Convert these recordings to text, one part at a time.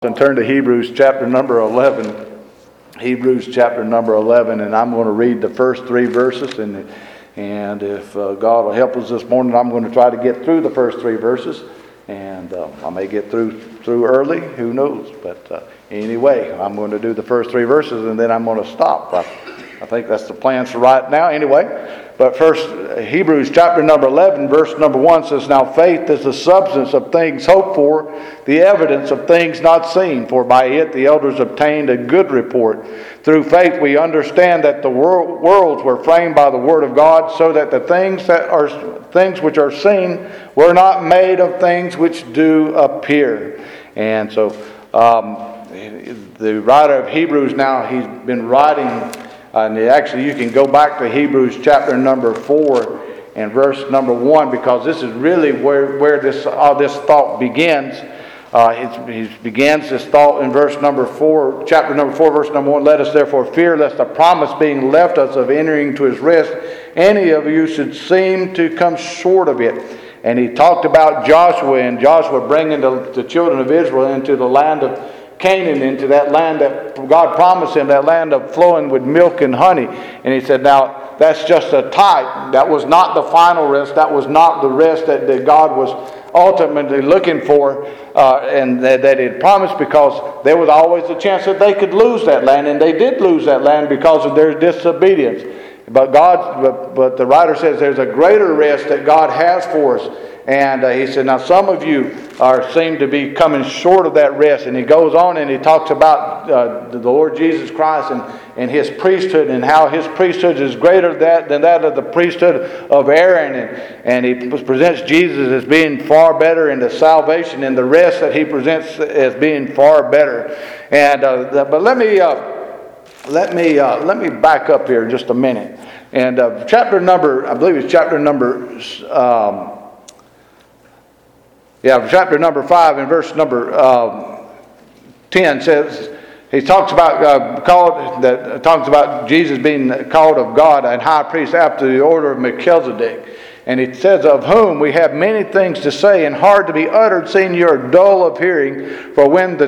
And turn to Hebrews chapter number 11. Hebrews chapter number 11, and I'm going to read the first three verses, and if God will help us this morning, I'm going to try to get through the first three verses, and I may get through early, who knows, but anyway, I'm going to do the first three verses, and then I'm going to stop. I think that's the plan for right now anyway. But first, Hebrews chapter number 11, verse number 1 says, "Now faith is the substance of things hoped for, the evidence of things not seen. For by it the elders obtained a good report. Through faith we understand that the worlds were framed by the word of God, so that the things which are seen were not made of things which do appear." And so the writer of Hebrews now, he's been writing. And actually, you can go back to Hebrews chapter number 4 and verse number 1, because this is really where this thought begins. He begins this thought in verse number 4, chapter number 4, verse number 1. "Let us therefore fear, lest the promise being left us of entering to his rest, any of you should seem to come short of it." And he talked about Joshua, and Joshua bringing the children of Israel into the land of Canaan, into that land that God promised him, that land of flowing with milk and honey. And he said, now, that's just a type. That was not the final rest. That was not the rest that God was ultimately looking for, and that he had promised, because there was always a chance that they could lose that land, and they did lose that land because of their disobedience. But the writer says there's a greater rest that God has for us. And he said, now some of you seem to be coming short of that rest. And he goes on and he talks about the Lord Jesus Christ and his priesthood, and how his priesthood is greater than that of the priesthood of Aaron. And he presents Jesus as being far better in the salvation, and the rest that he presents as being far better. And but let me back up here just a minute. And chapter number 5 and verse number 10 says, he talks about Jesus being called of God and high priest after the order of Melchizedek. And it says, "Of whom we have many things to say, and hard to be uttered, seeing you are dull of hearing. For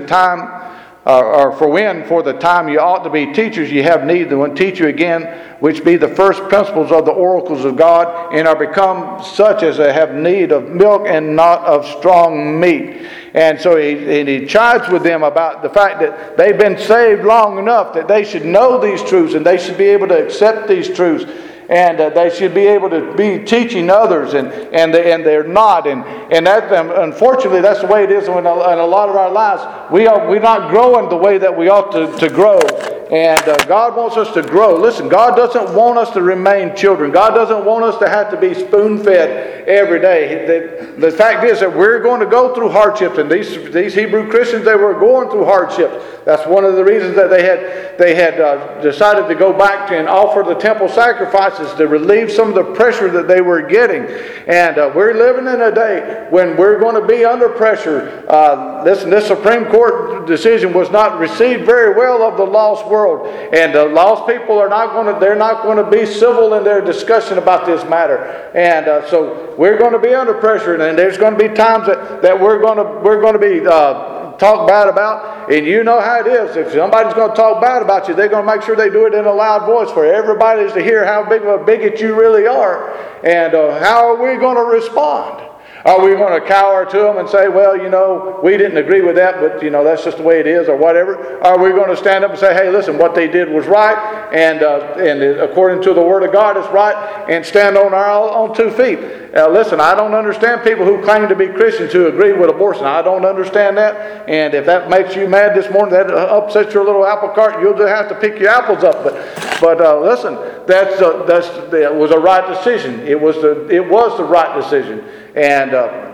the time you ought to be teachers, you have need that one teach you again, which be the first principles of the oracles of God, and are become such as have need of milk and not of strong meat." And so he chides with them about the fact that they've been saved long enough that they should know these truths, and they should be able to accept these truths. And they should be able to be teaching others, and they're not. And that, unfortunately, that's the way it is in a lot of our lives. We're not growing the way that we ought to grow. And God wants us to grow. Listen, God doesn't want us to remain children. God doesn't want us to have to be spoon-fed every day. The fact is that we're going to go through hardships, and these Hebrew Christians, they were going through hardships. That's one of the reasons that they had decided to go back and offer the temple sacrifices to relieve some of the pressure that they were getting. And we're living in a day when we're going to be under pressure. This Supreme Court decision was not received very well of the lost world. And the lost people are not going to be civil in their discussion about this matter. And so we're going to be under pressure, and there's going to be times that we're going to be talked bad about. And you know how it is. If somebody's going to talk bad about you, they're going to make sure they do it in a loud voice for everybody to hear how big of a bigot you really are. And how are we going to respond? Are we going to cower to them and say, well, we didn't agree with that, but, that's just the way it is, or whatever? Are we going to stand up and say, hey, listen, what they did was right, and according to the Word of God, it's right, and stand on our own 2 feet? Listen, I don't understand people who claim to be Christians who agree with abortion. I don't understand that, and if that makes you mad this morning, that upsets your little apple cart, you'll just have to pick your apples up. But listen, that was a right decision. It was the right decision. And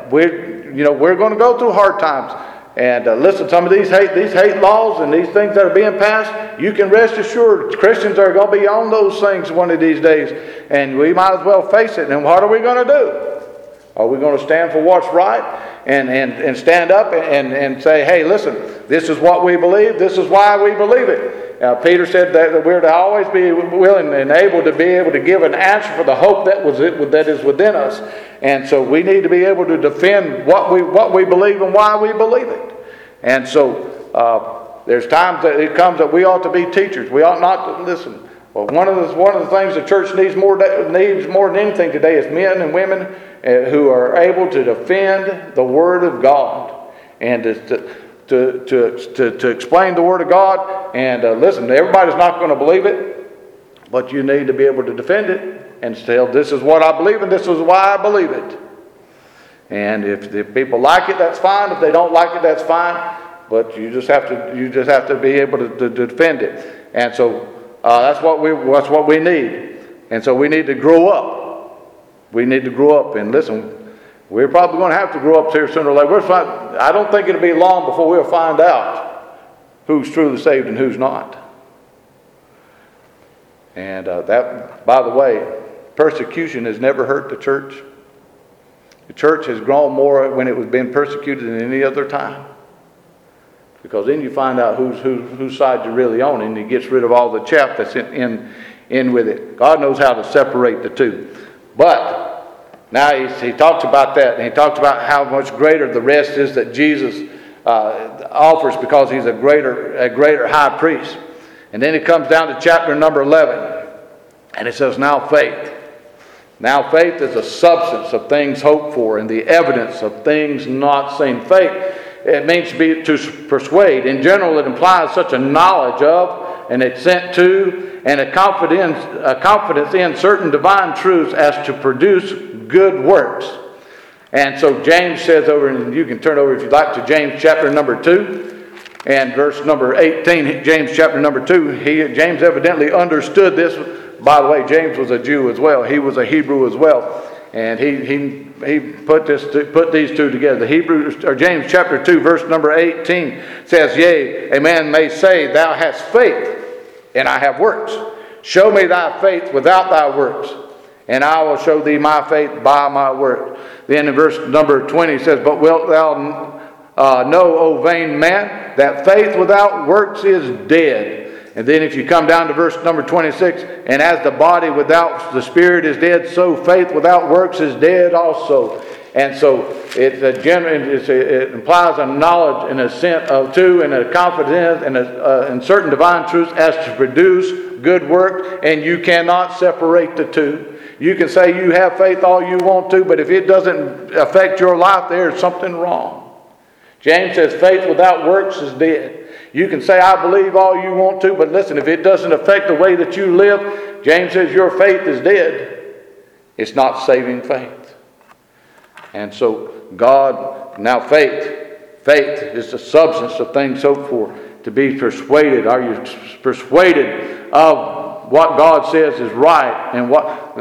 we're going to go through hard times. And listen, some of these hate laws and these things that are being passed, you can rest assured Christians are going to be on those things one of these days. And we might as well face it. And what are we going to do? Are we going to stand for what's right and stand up and say, hey, listen, this is what we believe. This is why we believe it. Peter said that we're to always be willing and able to give an answer for the hope that is within us. And so we need to be able to defend what we believe and why we believe it. And so there's times that it comes that we ought to be teachers. We ought not to listen. Well, one of the things the church needs more than anything today is men and women who are able to defend the Word of God and to explain the Word of God. And listen, everybody's not going to believe it, but you need to be able to defend it and tell, this is what I believe and this is why I believe it. And if people like it, that's fine. If they don't like it, that's fine. But you just have to be able to defend it. And so that's what we need. And so we need to grow up. We need to grow up. And listen, we're probably going to have to grow up here sooner or later. I don't think it'll be long before we'll find out who's truly saved and who's not. And that, by the way, persecution has never hurt the church. The church has grown more when it was being persecuted than any other time. Because then you find out whose side you're really on, and he gets rid of all the chaff that's in with it. God knows how to separate the two. But now he talks about that, and he talks about how much greater the rest is that Jesus offers, because he's a greater high priest. And then he comes down to chapter number 11, and it says, now faith. Now faith is the substance of things hoped for and the evidence of things not seen. Faith, it means to persuade. In general, it implies such a knowledge of, an assent to, and a confidence in certain divine truths as to produce good works. And so James says over, and you can turn over if you'd like to James chapter number 2 and verse number 18. James chapter number 2. James evidently understood this. By the way, James was a Jew as well. He was a Hebrew as well. And he put these two together. James chapter 2 verse number 18 says, yea, a man may say, thou hast faith, and I have works. Show me thy faith without thy works, and I will show thee my faith by my works. Then in verse number 20 it says, but wilt thou know, O vain man, that faith without works is dead. And then if you come down to verse number 26, and as the body without the spirit is dead, so faith without works is dead also. And so it implies a knowledge and assent to, and a confidence in certain divine truths as to produce good work, and you cannot separate the two. You can say you have faith all you want to, but if it doesn't affect your life, there's something wrong. James says faith without works is dead. You can say, I believe all you want to, but listen, if it doesn't affect the way that you live, James says your faith is dead. It's not saving faith. And so now faith is the substance of things hoped for, to be persuaded. Are you persuaded of what God says is right and what?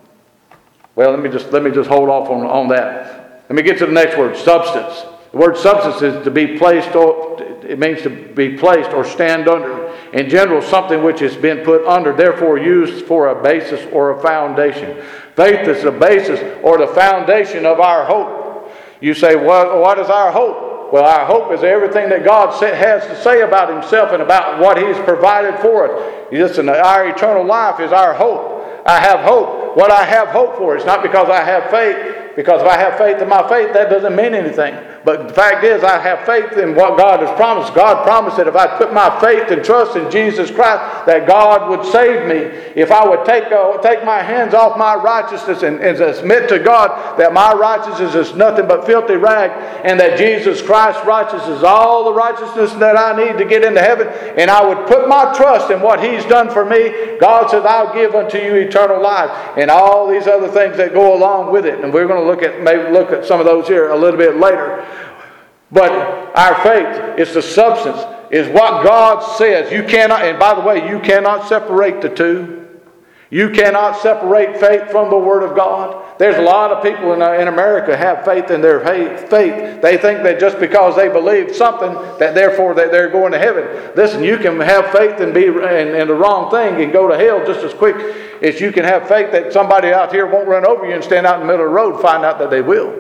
Well, let me just hold off on that. Let me get to the next word, substance. The word substance is to be placed, or it means to be placed or stand under. In general, something which has been put under, therefore used for a basis or a foundation. Faith is the basis or the foundation of our hope. You say, well, what is our hope? Well, our hope is everything that God has to say about himself and about what he's provided for us. Listen, our eternal life is our hope. I have hope. What I have hope for, it's not because I have faith. Because if I have faith in my faith, that doesn't mean anything. But the fact is, I have faith in what God has promised. God promised that if I put my faith and trust in Jesus Christ, that God would save me. If I would take my hands off my righteousness and submit to God that my righteousness is nothing but filthy rag, and that Jesus Christ's righteousness is all the righteousness that I need to get into heaven, and I would put my trust in what he's done for me, God says, I'll give unto you eternal life, and all these other things that go along with it. And we're going to look at some of those here a little bit later. But our faith is the substance, is what God says. You cannot, and by the way, you cannot separate the two. You cannot separate faith from the Word of God. There's a lot of people in America have faith in their faith. They think that just because they believe something, that therefore that they're going to heaven. Listen, you can have faith and be in the wrong thing and go to hell just as quick as you can have faith that somebody out here won't run over you and stand out in the middle of the road and find out that they will.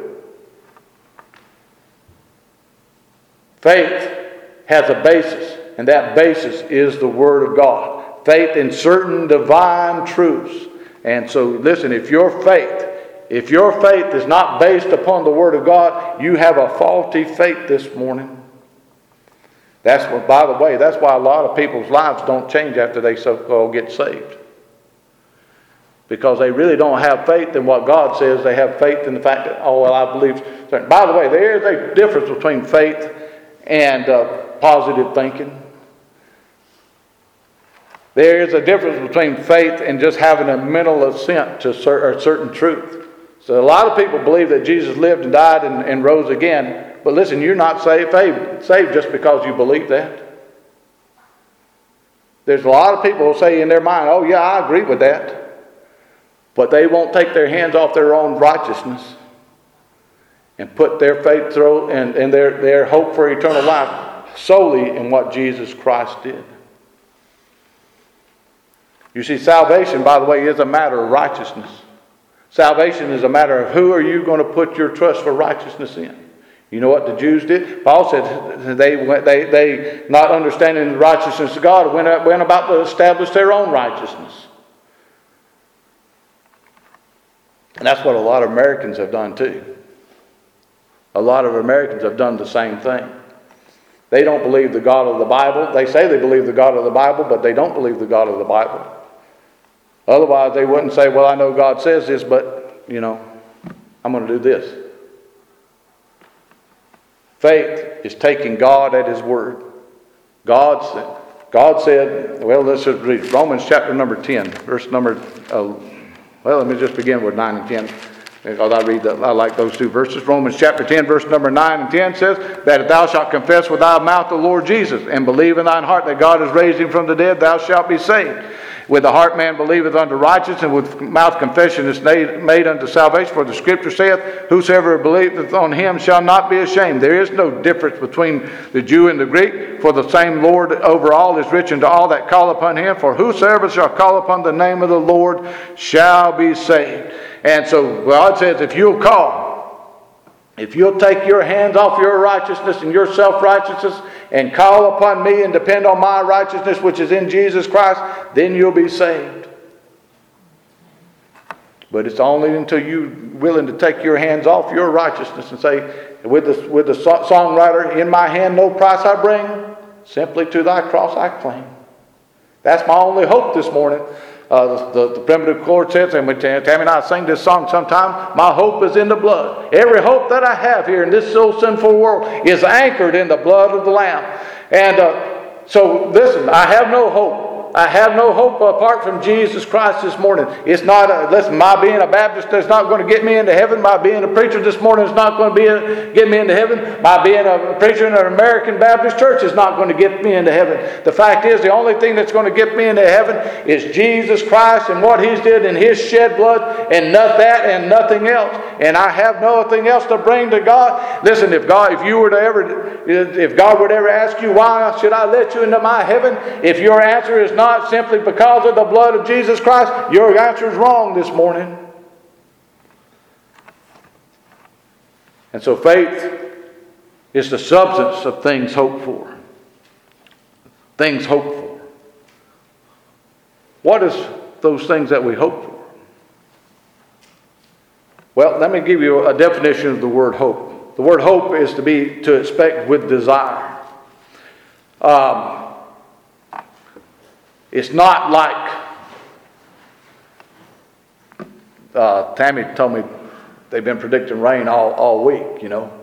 Faith has a basis, and that basis is the Word of God. Faith in certain divine truths. And so listen, if your faith is not based upon the Word of God, you have a faulty faith this morning. By the way, that's why a lot of people's lives don't change after they so-called get saved. Because they really don't have faith in what God says. They have faith in the fact that, I believe. By the way, there is a difference between faith and positive thinking. There is a difference between faith and just having a mental assent to a certain truth. So a lot of people believe that Jesus lived and died and rose again. But listen, you're not saved just because you believe that. There's a lot of people who say in their mind, oh yeah, I agree with that. But they won't take their hands off their own righteousness and put their faith through and their hope for eternal life solely in what Jesus Christ did. You see, salvation, by the way, is a matter of righteousness. Salvation is a matter of who are you going to put your trust for righteousness in. You know what the Jews did? Paul said they not understanding the righteousness of God, went about to establish their own righteousness. And that's what a lot of Americans have done too. A lot of Americans have done the same thing. They don't believe the God of the Bible. They say they believe the God of the Bible, but they don't believe the God of the Bible. Otherwise, they wouldn't say, well, I know God says this, but, I'm going to do this. Faith is taking God at His word. God said, well, let's just read Romans chapter number 10, verse number, let me just begin with 9 and 10. Because I like those two verses. Romans chapter 10, verse number 9 and 10 says, that if thou shalt confess with thy mouth the Lord Jesus, and believe in thine heart that God has raised him from the dead, thou shalt be saved. With the heart man believeth unto righteousness, and with mouth confession is made unto salvation. For the Scripture saith, whosoever believeth on him shall not be ashamed. There is no difference between the Jew and the Greek, for the same Lord over all is rich unto all that call upon him. For whosoever shall call upon the name of the Lord shall be saved. And so God says, if you'll take your hands off your righteousness and your self-righteousness and call upon me and depend on my righteousness, which is in Jesus Christ, then you'll be saved. But it's only until you're willing to take your hands off your righteousness and say, with the songwriter, in my hand no price I bring, simply to thy cross I cling. That's my only hope this morning. The primitive chord says, and Tammy and I sing this song sometime, my hope is in the blood. Every hope that I have here in this so sinful world is anchored in the blood of the Lamb. And so listen, I have no hope. I have no hope apart from Jesus Christ this morning. It's not, listen, my being a Baptist is not going to get me into heaven. My being a preacher this morning is not going to get me into heaven. My being a preacher in an American Baptist church is not going to get me into heaven. The fact is, the only thing that's going to get me into heaven is Jesus Christ and what He's did in His shed blood, and not that and nothing else. And I have nothing else to bring to God. Listen, if God would ever ask you, why should I let you into my heaven? If your answer is not simply because of the blood of Jesus Christ, your answer is wrong this morning. And so faith is the substance of things hoped for. Things hoped for. What is those things that we hope for? Well, let me give you a definition of the word hope. The word hope is to expect with desire. It's not like, Tammy told me they've been predicting rain all week,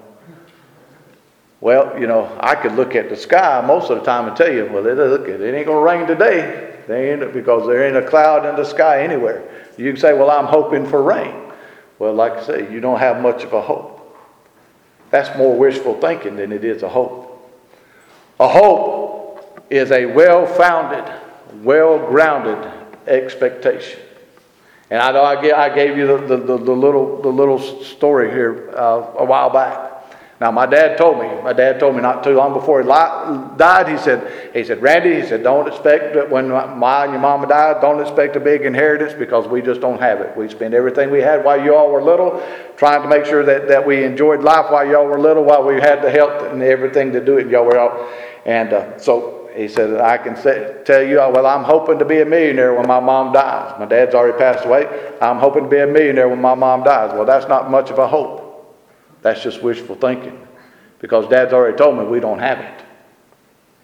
Well, I could look at the sky most of the time and tell you, well, it ain't going to rain today. Because there ain't a cloud in the sky anywhere. You can say, well, I'm hoping for rain. Well, like I say, you don't have much of a hope. That's more wishful thinking than it is a hope. A hope is a well-founded, well-grounded expectation. And I know I gave you the little story here a while back. Now my dad told me not too long before he died, he said, Randy, don't expect that when your mama died, don't expect a big inheritance, because we just don't have it. We spent everything we had while you all were little, trying to make sure that we enjoyed life while y'all were little, while we had the health and everything to do it. Y'all were all, and so he said, I can tell you, well, I'm hoping to be a millionaire when my mom dies. My dad's already passed away. I'm hoping to be a millionaire when my mom dies. Well, that's not much of a hope. That's just wishful thinking, because Dad's already told me we don't have it.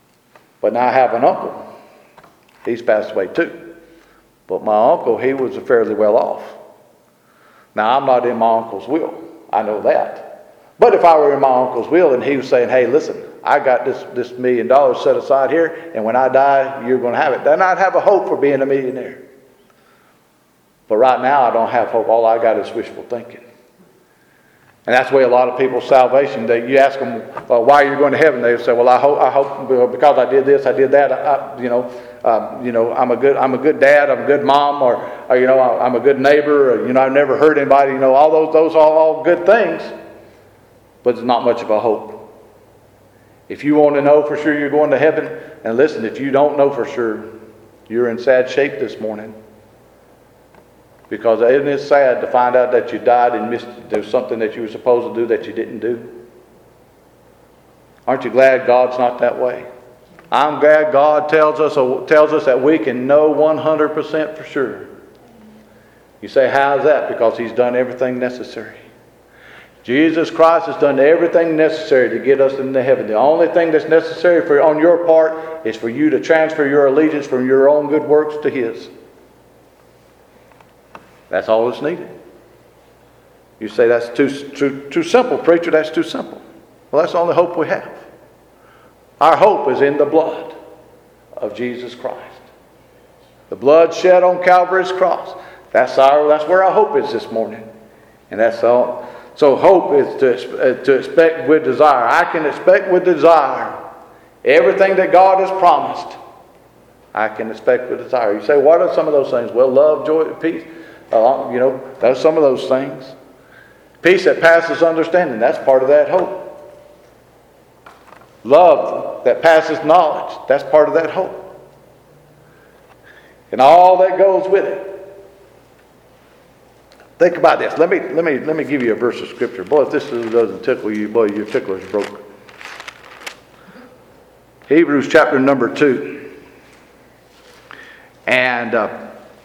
But now I have an uncle. He's passed away too. But my uncle, he was fairly well off. Now, I'm not in my uncle's will. I know that. But if I were in my uncle's will and he was saying, hey, listen, I got this $1 million set aside here, and when I die, you're going to have it, then I'd have a hope for being a millionaire. But right now, I don't have hope. All I got is wishful thinking. And that's the way a lot of people's salvation, you ask them, why are you going to heaven? They say, well, I hope because I did this, I did that, I'm a good dad, I'm a good mom, or I'm a good neighbor, or, I've never hurt anybody, all those are all good things, but there's not much of a hope. If you want to know for sure you're going to heaven, and listen, if you don't know for sure, you're in sad shape this morning. Because isn't it sad to find out that you died and missed there's something that you were supposed to do that you didn't do? Aren't you glad God's not that way? I'm glad God tells us that we can know 100% for sure. You say, how is that? Because He's done everything necessary. Jesus Christ has done everything necessary to get us into heaven. The only thing that's necessary on your part is for you to transfer your allegiance from your own good works to His. That's all that's needed. You say, that's too simple, preacher, that's too simple. Well, that's the only hope we have. Our hope is in the blood of Jesus Christ. The blood shed on Calvary's cross. That's where our hope is this morning. And that's all. So hope is to expect with desire. I can expect with desire everything that God has promised. I can expect with desire. You say, what are some of those things? Well, love, joy, peace. That's some of those things. Peace that passes understanding, that's part of that hope. Love that passes knowledge, that's part of that hope. And all that goes with it. Think about this. Let me give you a verse of Scripture. Boy, if this doesn't tickle you, boy, your tickler's broke. Hebrews chapter number 2. And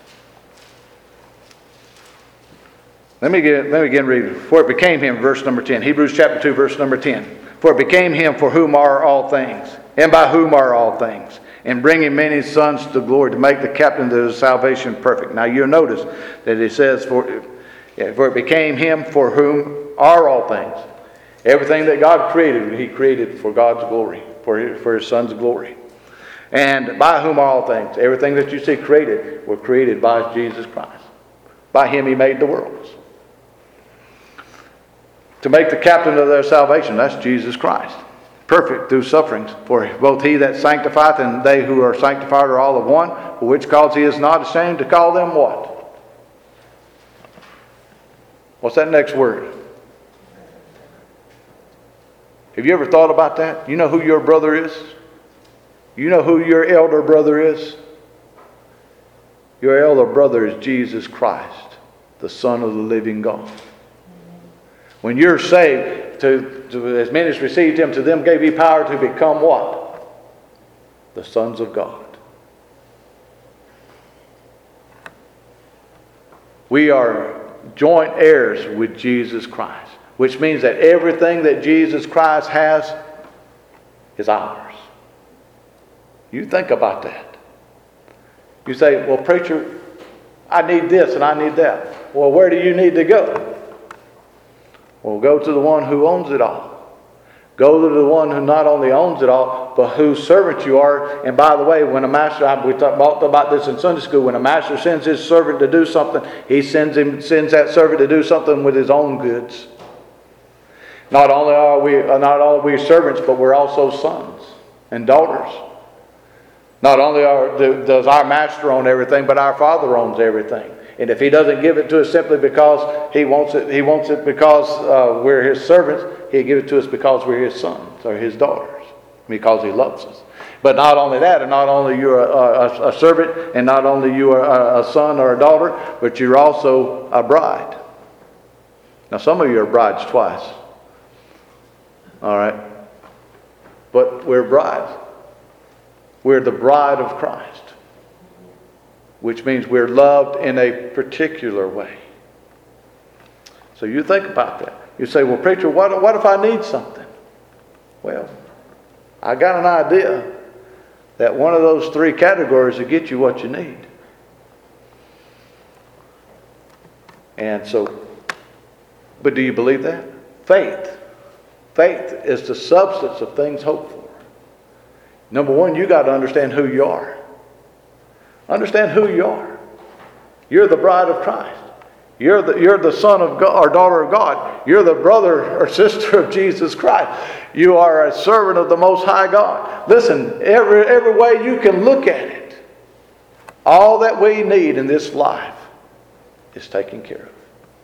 Let me again read. For it became Him, verse number 10. Hebrews chapter 2, verse number 10. For it became Him for whom are all things, and by whom are all things, and bringing many sons to glory, to make the captain of his salvation perfect. Now you'll notice that it says, for it became Him for whom are all things. Everything that God created, He created for God's glory, for His Son's glory. And by whom are all things. Everything that you see created were created by Jesus Christ. By Him He made the worlds. To make the captain of their salvation, that's Jesus Christ. Perfect through sufferings. For both He that sanctifieth and they who are sanctified are all of one. For which cause He is not ashamed to call them what? What's that next word? Have you ever thought about that? You know who your brother is? You know who your elder brother is? Your elder brother is Jesus Christ, the Son of the living God. When you're saved, to as many as received Him, to them gave He power to become what? The sons of God. We are joint heirs with Jesus Christ, which means that everything that Jesus Christ has is ours. You think about that. You say, well, preacher, I need this and I need that. Well, where do you need to go? Well, go to the one who owns it all. Go to the one who not only owns it all, but whose servant you are. And by the way, when a master, we talked about this in Sunday school, when a master sends his servant to do something, he sends that servant to do something with his own goods. Not only are we servants, but we're also sons and daughters. Not only does our master own everything, but our Father owns everything. And if He doesn't give it to us simply because He wants it because we're His servants, He'll give it to us because we're His sons or His daughters, because He loves us. But not only that, and not only you're a servant, and not only you are a son or a daughter, but you're also a bride. Now some of you are brides twice. All right? But we're brides. We're the bride of Christ, which means we're loved in a particular way. So you think about that. You say, well, preacher, what if I need something? Well, I got an idea. that one of those three categories will get you what you need. And so, but do you believe that? Faith. Faith is the substance of things hoped for. Number one, you got to understand who you are. Understand who you are. You're the bride of Christ. You're the son of God or daughter of God. You're the brother or sister of Jesus Christ. You are a servant of the Most High God. Listen, every way you can look at it, all that we need in this life is taken care of.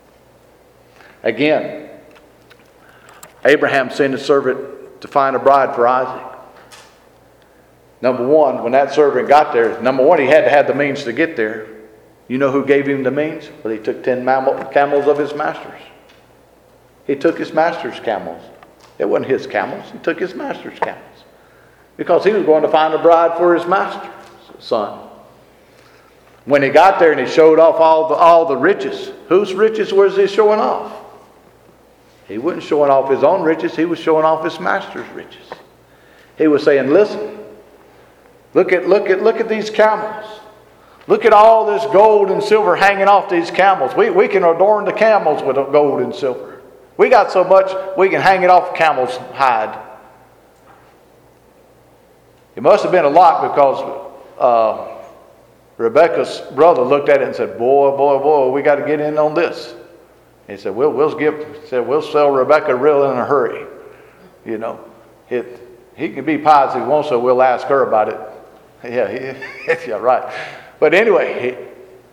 Again, Abraham sent his servant to find a bride for Isaac. Number one, when that servant got there, number one, he had to have the means to get there. You know who gave him the means? Well, he took 10 camels of his master's. He took his master's camels. It wasn't his camels. He took his master's camels. Because he was going to find a bride for his master's son. When he got there and he showed off all the riches, whose riches was he showing off? He wasn't showing off his own riches. He was showing off his master's riches. He was saying, listen, look at these camels. Look at all this gold and silver hanging off these camels. We can adorn the camels with gold and silver. We got so much we can hang it off camel's hide. It must have been a lot because Rebecca's brother looked at it and said, boy, we got to get in on this. He said, we'll sell Rebecca real in a hurry. You know, he can be pious if he wants, so we'll ask her about it. Yeah, right. But anyway,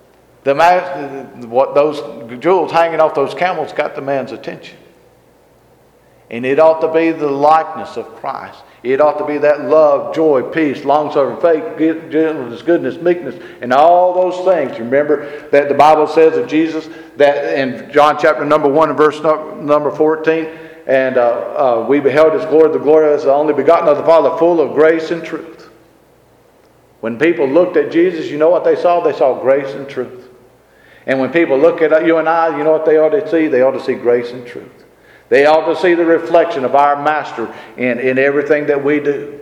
what those jewels hanging off those camels got the man's attention. And it ought to be the likeness of Christ. It ought to be that love, joy, peace, long-suffering, faith, gentleness, goodness, meekness, and all those things. Remember that the Bible says of Jesus that in John chapter number 1 and verse number 14, and we beheld his glory, the glory as the only begotten of the Father, full of grace and truth. When people looked at Jesus, you know what they saw? They saw grace and truth. And when people look at you and I, you know what they ought to see? They ought to see grace and truth. They ought to see the reflection of our Master in everything that we do.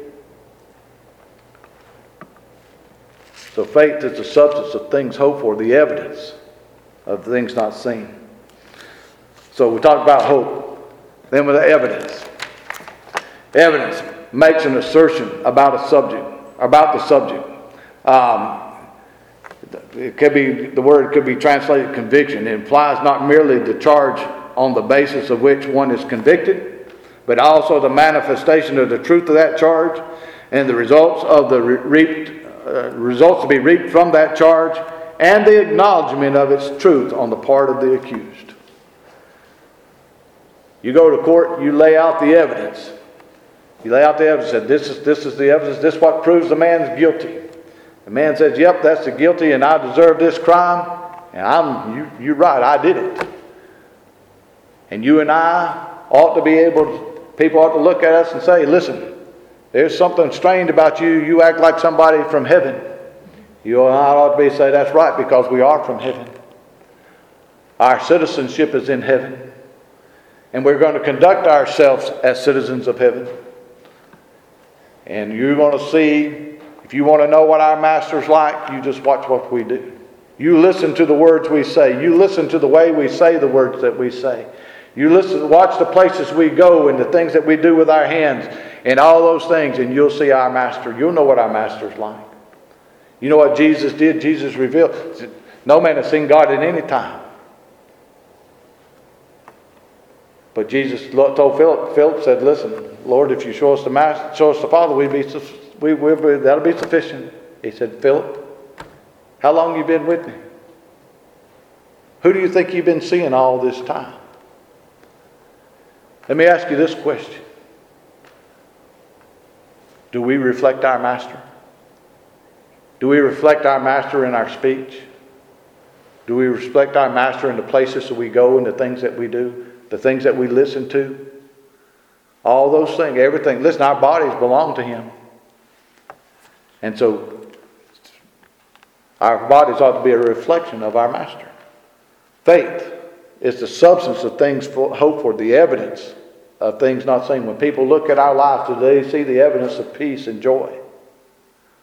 So faith is the substance of things hoped for, the evidence of things not seen. So we talked about hope. Then with the evidence. Evidence makes an assertion about the subject. The word could be translated conviction. It implies not merely the charge on the basis of which one is convicted, but also the manifestation of the truth of that charge and the results to be reaped from that charge, and the acknowledgement of its truth on the part of the accused. You go to court, you lay out the evidence. You lay out the evidence and this is the evidence, this is what proves the man's guilty. The man says, yep, that's the guilty and I deserve this crime, and you're right, I did it. And you and I ought to be people ought to look at us and say, listen, there's something strange about you. You act like somebody from heaven. You and I ought to say that's right because we are from heaven. Our citizenship is in heaven. And we're going to conduct ourselves as citizens of heaven. And you're going to see, if you want to know what our Master's like, you just watch what we do. You listen to the words we say. You listen to the way we say the words that we say. You watch the places we go and the things that we do with our hands and all those things, and you'll see our Master. You'll know what our Master's like. You know what Jesus did? Jesus revealed. No man has seen God at any time. But Jesus told Philip said, listen, Lord, if you show us the Master, show us the Father, that'll be sufficient. He said, Philip, how long have you been with me? Who do you think you've been seeing all this time? Let me ask you this question. Do we reflect our Master? Do we reflect our Master in our speech? Do we reflect our Master in the places that we go and the things that we do? The things that we listen to? All those things, everything. Listen, our bodies belong to Him. And so, our bodies ought to be a reflection of our Master. Faith is the substance of things hoped for, the evidence of things not seen. When people look at our lives today, they see the evidence of peace and joy.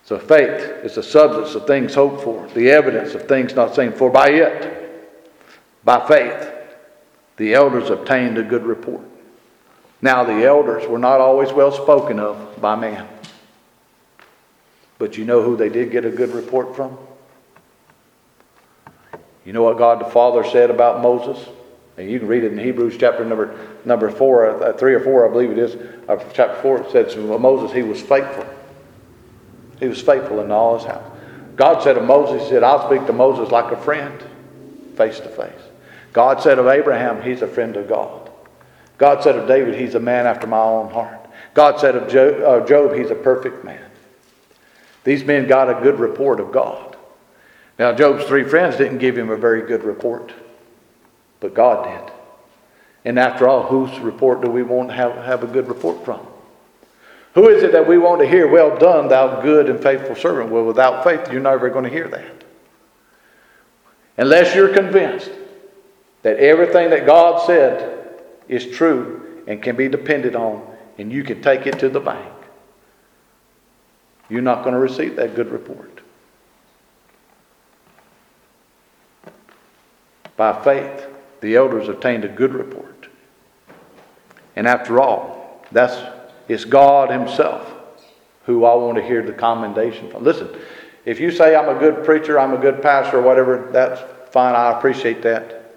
So faith is the substance of things hoped for, the evidence of things not seen. For by it, by faith, the elders obtained a good report. Now the elders were not always well spoken of by man. But you know who they did get a good report from? You know what God the Father said about Moses? And you can read it in Hebrews chapter number 4, 3 or 4, I believe it is. Chapter 4, it says of Moses, he was faithful. He was faithful in all his house. God said of Moses, he said, I'll speak to Moses like a friend, face to face. God said of Abraham, he's a friend of God. God said of David, he's a man after my own heart. God said of Job, he's a perfect man. These men got a good report of God. Now, Job's 3 friends didn't give him a very good report, but God did. And after all, whose report do we want to have a good report from? Who is it that we want to hear, well done, thou good and faithful servant? Well, without faith, you're never going to hear that. Unless you're convinced that everything that God said is true and can be depended on, and you can take it to the bank, you're not going to receive that good report. By faith, the elders obtained a good report. And after all, it's God himself who I want to hear the commendation from. Listen, if you say I'm a good preacher, I'm a good pastor, or whatever, that's fine. I appreciate that.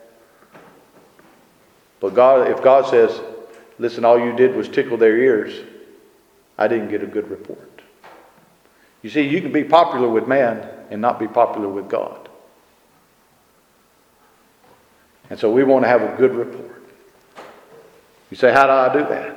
But if God says, listen, all you did was tickle their ears, I didn't get a good report. You see, you can be popular with man and not be popular with God. And so we want to have a good report. You say, how do I do that?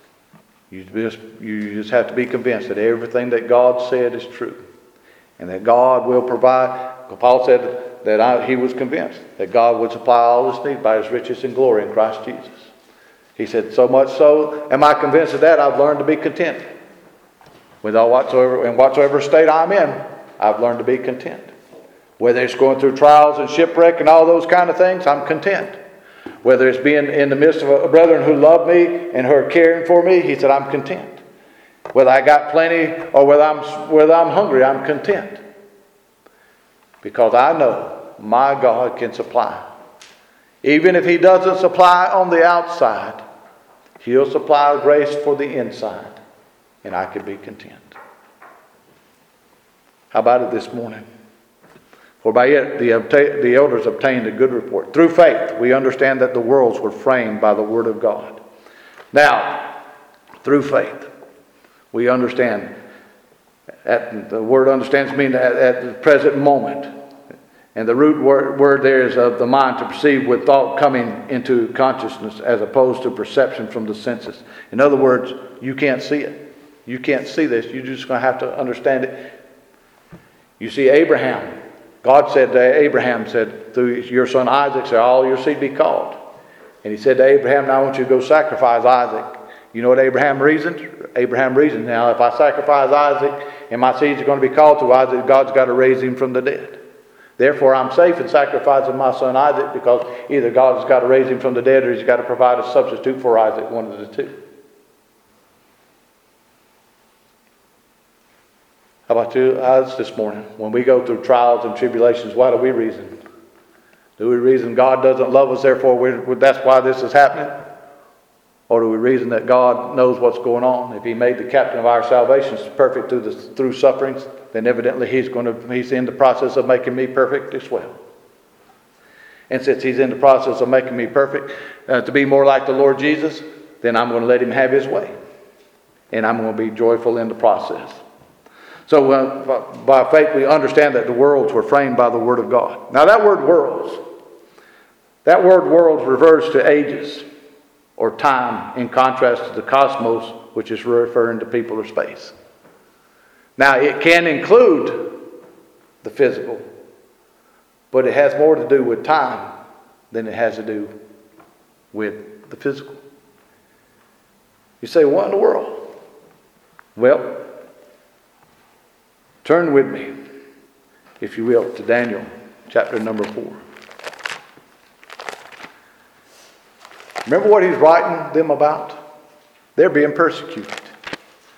You just have to be convinced that everything that God said is true. And that God will provide. Paul said that he was convinced that God would supply all his needs by his riches and glory in Christ Jesus. He said, so much so, am I convinced of that, I've learned to be content. In whatsoever state I'm in, I've learned to be content. Whether it's going through trials and shipwreck and all those kind of things, I'm content. Whether it's being in the midst of a brethren who love me and who are caring for me, he said, I'm content. Whether I got plenty or whether I'm hungry, I'm content. Because I know my God can supply. Even if he doesn't supply on the outside, he'll supply grace for the inside. And I can be content. How about it this morning? For by it the elders obtained a good report. Through faith, we understand that the worlds were framed by the word of God. Now, through faith, we understand. The word understands means at the present moment. And the root word there is of the mind, to perceive with thought coming into consciousness, as opposed to perception from the senses. In other words, you can't see it. You can't see this. You're just going to have to understand it. You see, Abraham, God said to Abraham, said, through your son Isaac, shall all your seed be called. And he said to Abraham, now I want you to go sacrifice Isaac. You know what Abraham reasoned? Abraham reasoned, now if I sacrifice Isaac and my seeds are going to be called to Isaac, God's got to raise him from the dead. Therefore, I'm safe in sacrificing my son Isaac, because either God has got to raise him from the dead or he's got to provide a substitute for Isaac, one of the two. How about us this morning? When we go through trials and tribulations, why do we reason? Do we reason God doesn't love us, therefore that's why this is happening? Or do we reason that God knows what's going on? If he made the captain of our salvation perfect through sufferings, then evidently he's in the process of making me perfect as well. And since he's in the process of making me perfect, to be more like the Lord Jesus, then I'm going to let him have his way. And I'm going to be joyful in the process. So by faith we understand that the worlds were framed by the word of God. Now that word worlds refers to ages or time, in contrast to the cosmos, which is referring to people or space. Now it can include the physical, but it has more to do with time than it has to do with the physical. You say, what in the world? Well, turn with me, if you will, to Daniel chapter number 4. Remember what he's writing them about? They're being persecuted.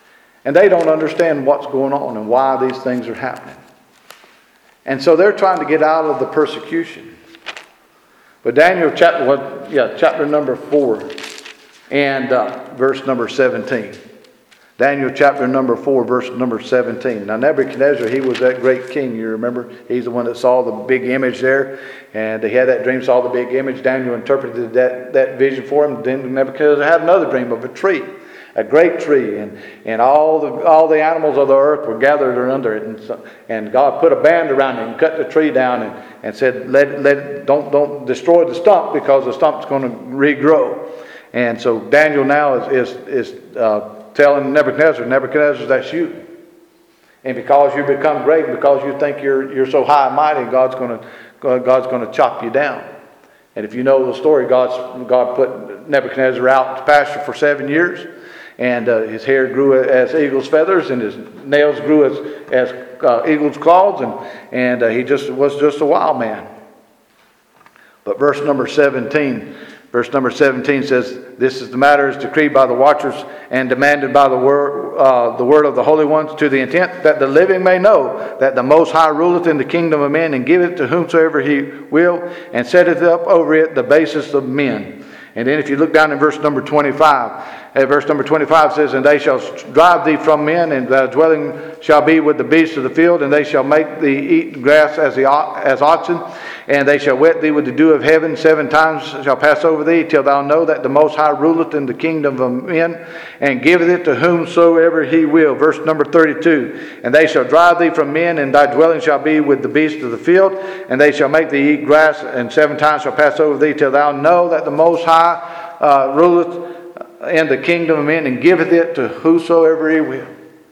And they don't understand what's going on and why these things are happening. And so they're trying to get out of the persecution. But Daniel chapter number 4 and verse number 17. Daniel chapter number 4, verse number 17. Now Nebuchadnezzar, he was that great king, you remember? He's the one that saw the big image there. And he had that dream, saw the big image. Daniel interpreted that vision for him. Then Nebuchadnezzar had another dream of a tree. A great tree, and all the animals of the earth were gathered under it, and God put a band around it and cut the tree down and said, don't destroy the stump, because the stump's going to regrow. And so Daniel now is telling Nebuchadnezzar, that's you. And because you become great, because you think you're so high and mighty, God's going to chop you down. And if you know the story, God put Nebuchadnezzar out to pasture for 7 years. And his hair grew as eagle's feathers, and his nails grew as eagle's claws, and he was just a wild man. But verse number 17 says, "This is the matter is decreed by the watchers and demanded by the word of the holy ones, to the intent that the living may know that the Most High ruleth in the kingdom of men, and giveth to whomsoever he will, and setteth up over it the basis of men." And then if you look down in verse number 25, verse number 25 says, "And they shall drive thee from men, and thy dwelling shall be with the beasts of the field, and they shall make thee eat grass as oxen, and they shall wet thee with the dew of heaven. 7 times shall pass over thee, till thou know that the Most High ruleth in the kingdom of men, and giveth it to whomsoever he will." Verse number 32, "And they shall drive thee from men, and thy dwelling shall be with the beasts of the field, and they shall make thee eat grass, and 7 times shall pass over thee, till thou know that the Most High ruleth in the kingdom of men, and giveth it to whosoever he will."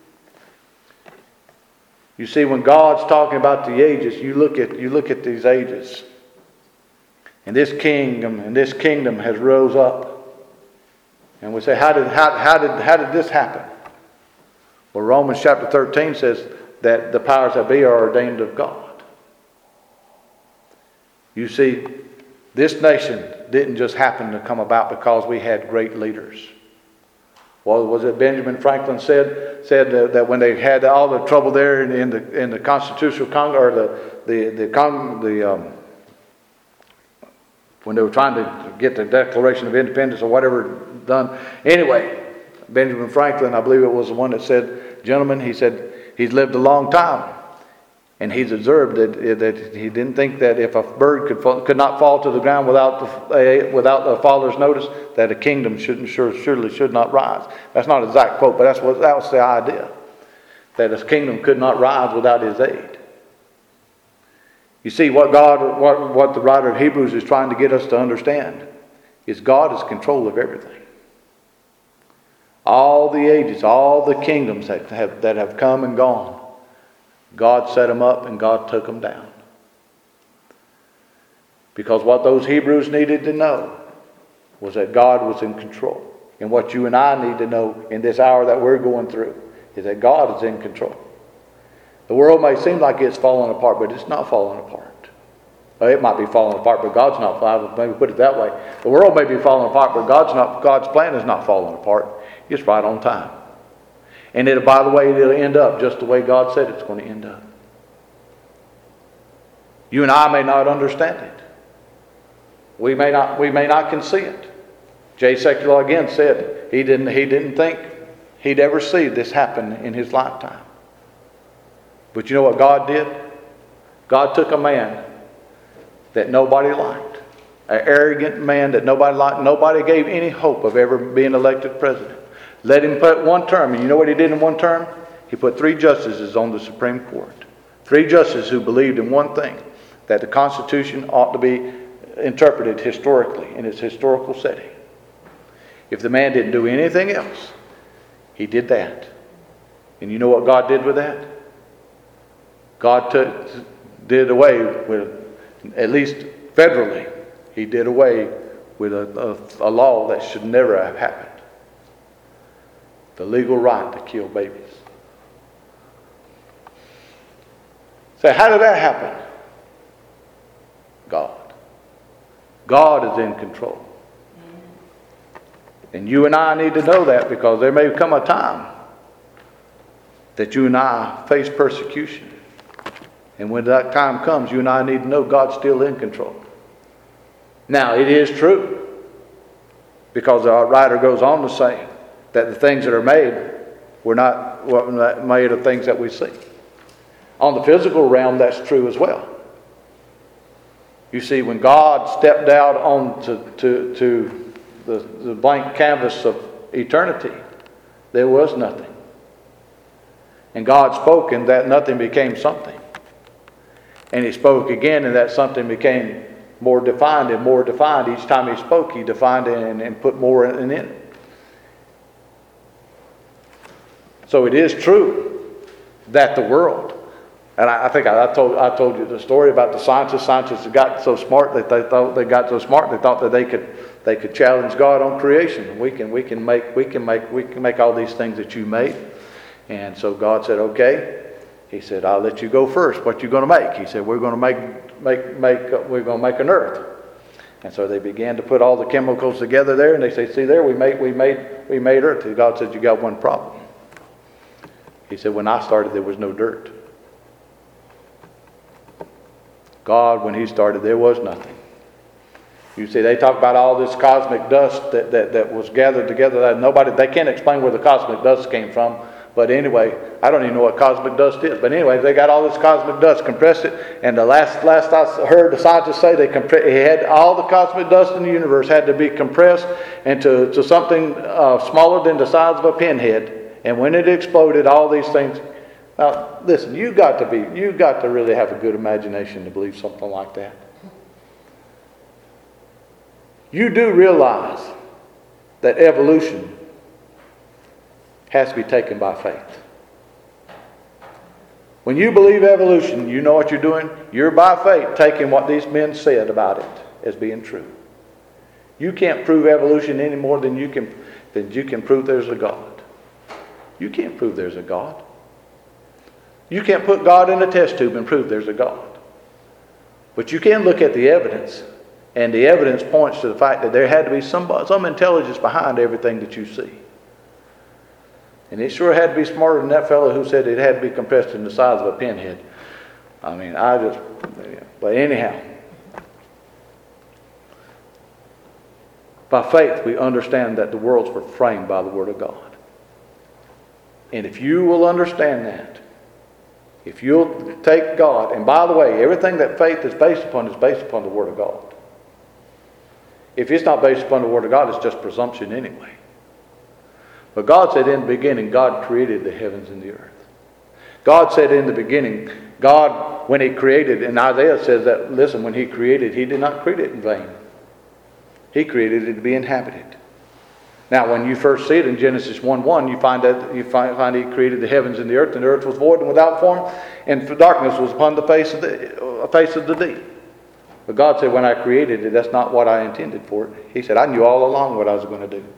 You see, when God's talking about the ages, you look at these ages, and this kingdom has rose up, and we say, how did this happen? Well, Romans chapter 13 says that the powers that be are ordained of God. You see, this nation didn't just happen to come about because we had great leaders. Well, was it Benjamin Franklin said that when they had all the trouble there in the Constitutional Congress, or when they were trying to get the Declaration of Independence or whatever done. Anyway, Benjamin Franklin, I believe it was the one that said, "Gentlemen," he said, "he's lived a long time. And he's observed that he didn't think that if a bird could not fall to the ground without the faller's notice, that a kingdom surely should not rise." That's not an exact quote, but that was the idea. That a kingdom could not rise without his aid. You see, what the writer of Hebrews is trying to get us to understand is God is in control of everything. All the ages, all the kingdoms that have come and gone, God set them up and God took them down. Because what those Hebrews needed to know was that God was in control. And what you and I need to know in this hour that we're going through is that God is in control. The world may seem like it's falling apart, but it's not falling apart. Well, it might be falling apart, but God's not falling. Maybe put it that way. The world may be falling apart, but God's plan is not falling apart. It's right on time. And by the way, it'll end up just the way God said it's going to end up. You and I may not understand it. We may not can see it. Jay Sekulow again said he didn't think he'd ever see this happen in his lifetime. But you know what God did? God took a man that nobody liked, an arrogant man that nobody liked. Nobody gave any hope of ever being elected president. Let him put one term, and you know what he did in one term? He put 3 justices on the Supreme Court. 3 justices who believed in one thing, that the Constitution ought to be interpreted historically, in its historical setting. If the man didn't do anything else, he did that. And you know what God did with that? God did away with, at least federally, he did away with a law that should never have happened. The legal right to kill babies. So how did that happen? God. God is in control. And you and I need to know that, because there may come a time that you and I face persecution. And when that time comes, you and I need to know God's still in control. Now, it is true, because the writer goes on to say that the things that are made were not made of things that we see. On the physical realm, that's true as well. You see, when God stepped out onto the blank canvas of eternity, there was nothing. And God spoke, and that nothing became something. And He spoke again, and that something became more defined and more defined. Each time He spoke, He defined it and put more in it. So it is true that the world, and I think I told you the story about the scientists. Scientists got so smart that they thought that they could challenge God on creation. We can make all these things that you made. And so God said, okay. He said, I'll let you go first. What you going to make? He said, we're going to make an earth. And so they began to put all the chemicals together there, and they say, see there, we made earth. And God said, you got one problem. He said, when I started, there was no dirt. God, when He started, there was nothing. You see, they talk about all this cosmic dust that was gathered together. They can't explain where the cosmic dust came from. But anyway, I don't even know what cosmic dust is. But anyway, they got all this cosmic dust, compressed it, and the last I heard the scientists say had all the cosmic dust in the universe had to be compressed into something smaller than the size of a pinhead. And when it exploded, all these things. Now, listen, you got to really have a good imagination to believe something like that. You do realize that evolution has to be taken by faith. When you believe evolution, you know what you're doing? You're by faith taking what these men said about it as being true. You can't prove evolution any more than you can prove there's a God. You can't prove there's a God. You can't put God in a test tube and prove there's a God. But you can look at the evidence, and the evidence points to the fact that there had to be some intelligence behind everything that you see. And it sure had to be smarter than that fellow who said it had to be compressed in the size of a pinhead. But anyhow, by faith we understand that the worlds were framed by the Word of God. And if you will understand that, if you'll take God, and by the way, everything that faith is based upon the Word of God. If it's not based upon the Word of God, it's just presumption anyway. But God said in the beginning, God created the heavens and the earth. God said in the beginning, God, when He created, and Isaiah says that, listen, when He created, He did not create it in vain. He created it to be inhabited. Now, when you first see it in Genesis 1:1, you find He created the heavens and the earth was void and without form, and darkness was upon the face of the deep. But God said, when I created it, that's not what I intended for it. He said, I knew all along what I was going to do.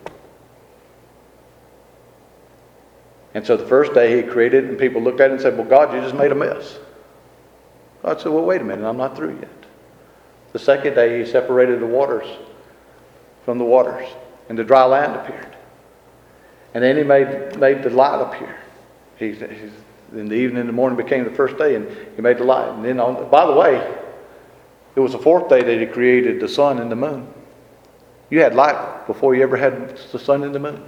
And so the first day He created it, and people looked at it and said, well, God, you just made a mess. God said, well, wait a minute, I'm not through yet. The second day He separated the waters from the waters, and the dry land appeared. And then He made the light appear. In the evening and the morning became the first day, and He made the light. And then, by the way, it was the fourth day that He created the sun and the moon. You had light before you ever had the sun and the moon.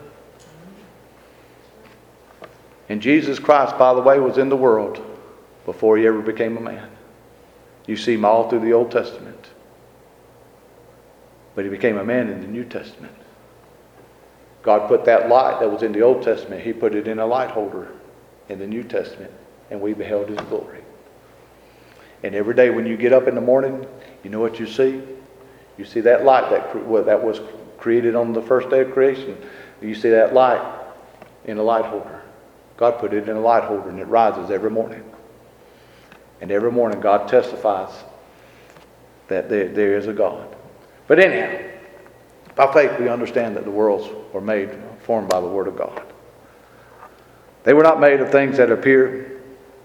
And Jesus Christ, by the way, was in the world before He ever became a man. You see Him all through the Old Testament. But He became a man in the New Testament. God put that light that was in the Old Testament, He put it in a light holder in the New Testament, and we beheld His glory. And every day when you get up in the morning, you know what you see? You see that light that was created on the first day of creation. You see that light in a light holder. God put it in a light holder, and it rises every morning. And every morning God testifies that there is a God. But anyhow, by faith we understand that the worlds were formed by the Word of God. They were not made of things that appear.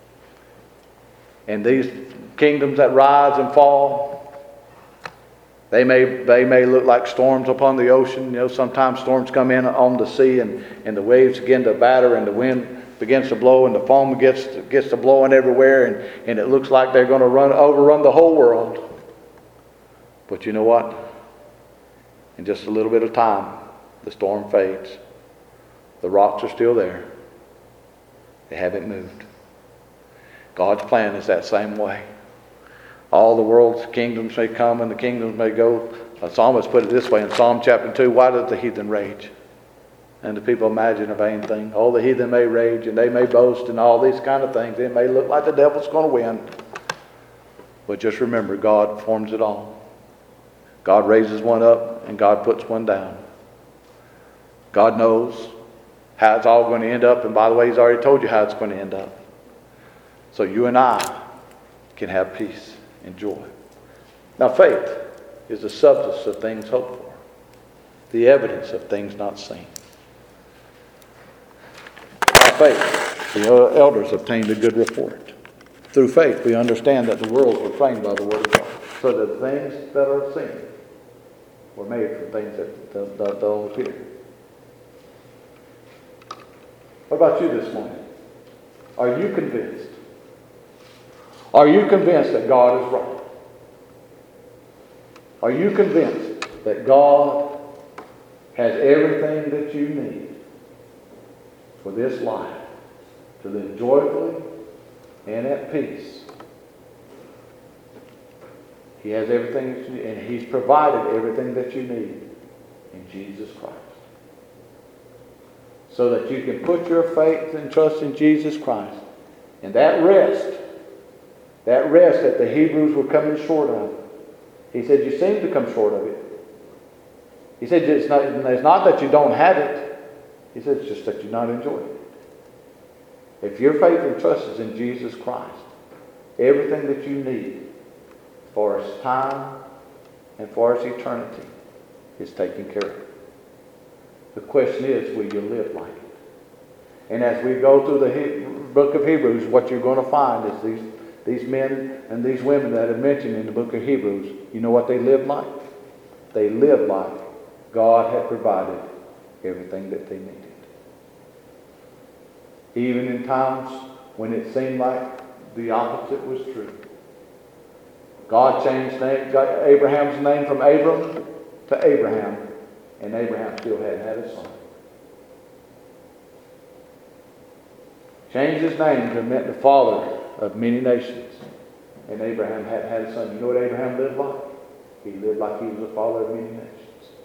And these kingdoms that rise and fall, they may look like storms upon the ocean. Sometimes storms come in on the sea, and the waves begin to batter, and the wind begins to blow and the foam gets to blowing everywhere, and it looks like they're going to overrun the whole world. But you know what? In just a little bit of time, the storm fades. The rocks are still there. They haven't moved. God's plan is that same way. All the world's kingdoms may come and the kingdoms may go. The psalmist put it this way in Psalm chapter 2, why does the heathen rage? And the people imagine a vain thing. Oh, the heathen may rage and they may boast and all these kind of things. It may look like the devil's going to win. But just remember, God forms it all. God raises one up and God puts one down. God knows how it's all going to end up. And by the way, He's already told you how it's going to end up. So you and I can have peace and joy. Now faith is the substance of things hoped for, the evidence of things not seen. By faith, the elders obtained a good report. Through faith, we understand that the worlds were framed by the Word of God, so that the things that are seen were made from things that don't appear. What about you this morning? Are you convinced? Are you convinced that God is right? Are you convinced that God has everything that you need for this life to live joyfully and at peace? He has everything that you need, and He's provided everything that you need in Jesus Christ. So that you can put your faith and trust in Jesus Christ. And that rest that the Hebrews were coming short of, He said, you seem to come short of it. He said, it's not that you don't have it. He said, it's just that you're not enjoying it. If your faith and trust is in Jesus Christ, everything that you need for its time and for its eternity is taken care of. The question is, will you live like it? And as we go through the book of Hebrews, what you're going to find is these men and these women that are mentioned in the book of Hebrews, you know what they lived like? They lived like God had provided everything that they needed. Even in times when it seemed like the opposite was true. God changed Abraham's name from Abram to Abraham, and Abraham still hadn't had a son. Changed his name to meant the father of many nations. And Abraham hadn't had a son. You know what Abraham lived like? He lived like he was the father of many nations.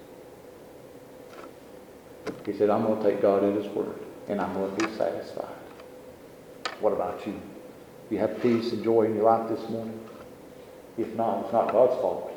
He said, I'm going to take God at His word, and I'm going to be satisfied. What about you? Do you have peace and joy in your life this morning? If not, it's not God's fault.